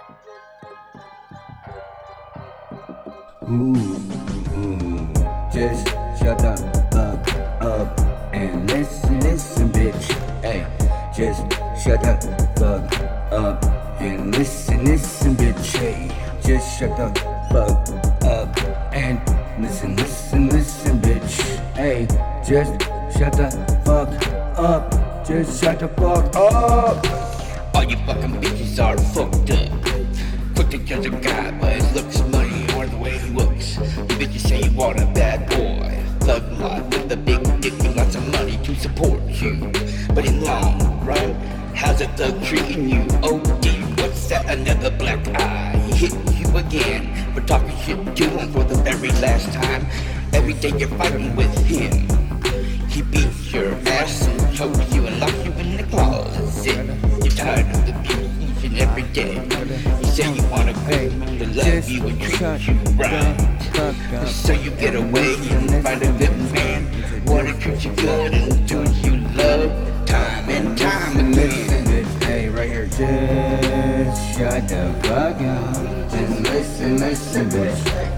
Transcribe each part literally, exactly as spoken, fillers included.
Ooh, ooh, just shut the fuck up and listen, listen, bitch. Hey, just shut the fuck up and listen, listen, bitch. Hey, just shut the fuck up and listen, listen, listen, bitch. Hey, just shut the fuck up. Just shut the fuck up. All you fucking bitches are fucked up. Quick to judge a guy by his looks, money, or the way he looks. You bitches say you want a bad boy, thug life with a big dick and lots of money to support you. But in long run, how's a thug treating you? Oh dear, what's that? Another black eye. He hit you again for talking shit to him for the very last time. Every day you're fighting with him. He beats your ass and chokes you and locks you in the closet. You're tired of the abuse each and every day. You say you want a girl to love you and treat you right, so you get away and find a good man, wanna treat you good and do you love time and time again. Hey, right here, just shut the fuck up. Just listen, listen, bitch.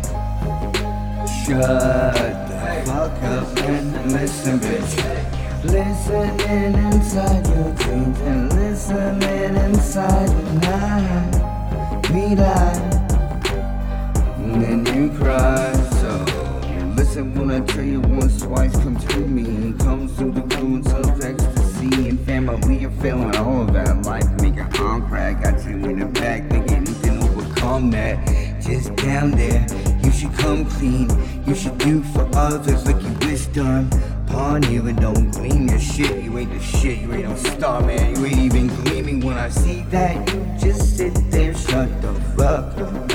Shut the fuck up and listen, bitch. Listening inside your dreams and listening inside the night. We lie, and then you cry. So listen when I tell you once, twice, come to me. Comes through the fluids of ecstasy and family. You're feeling all of that life, make it on crack. Got you in the back, thinking you can overcome that. Just down there, you should come clean. You should do for others like you wish done upon you. And don't gleam your shit. You ain't the shit, you ain't no star, man. You ain't even gleaming when I see that. You just sit there, shut the fuck up.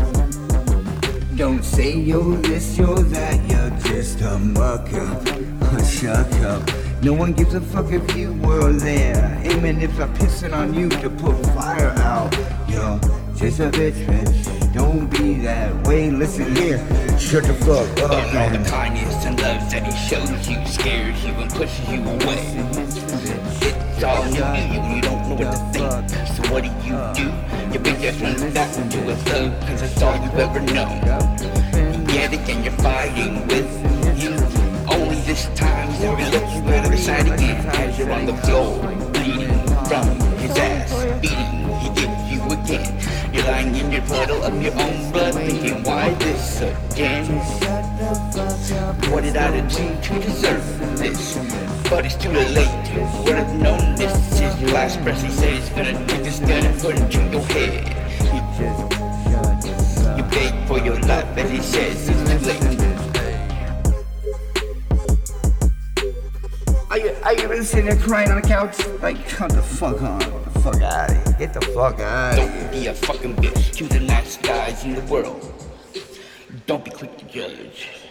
Don't say you're this, you're that. You're just a muck up, a shuck up. No one gives a fuck if you were there. Amen if I'm pissing on you to put fire out. You're just a bitch, bitch. Don't be that way. Listen here, shut the fuck up. And all the kindness and love that he shows you scares you and pushes you away. It's all new to you, you don't know what to think. So what do you do? Your big ass runs back into a thug, cause that's all you've ever known. You get it and you're fighting with you. Only this time he's never let you out of his sight again. As you're on the floor, bleeding from his ass beating, he gets you again. You're lying in your puddle of your own blood, thinking, why this again? What did I do to deserve this? But it's too late, would have known this is your last breath. He said he's gonna take this gun and put it to your head. You beg for your life, and he says it's too late. Are you, are you really sitting there crying on the couch? Like, come the fuck on. Get the fuck out of here. Get the fuck out of here. Don't be a fucking bitch to the nice guys in the world. Don't be quick to judge.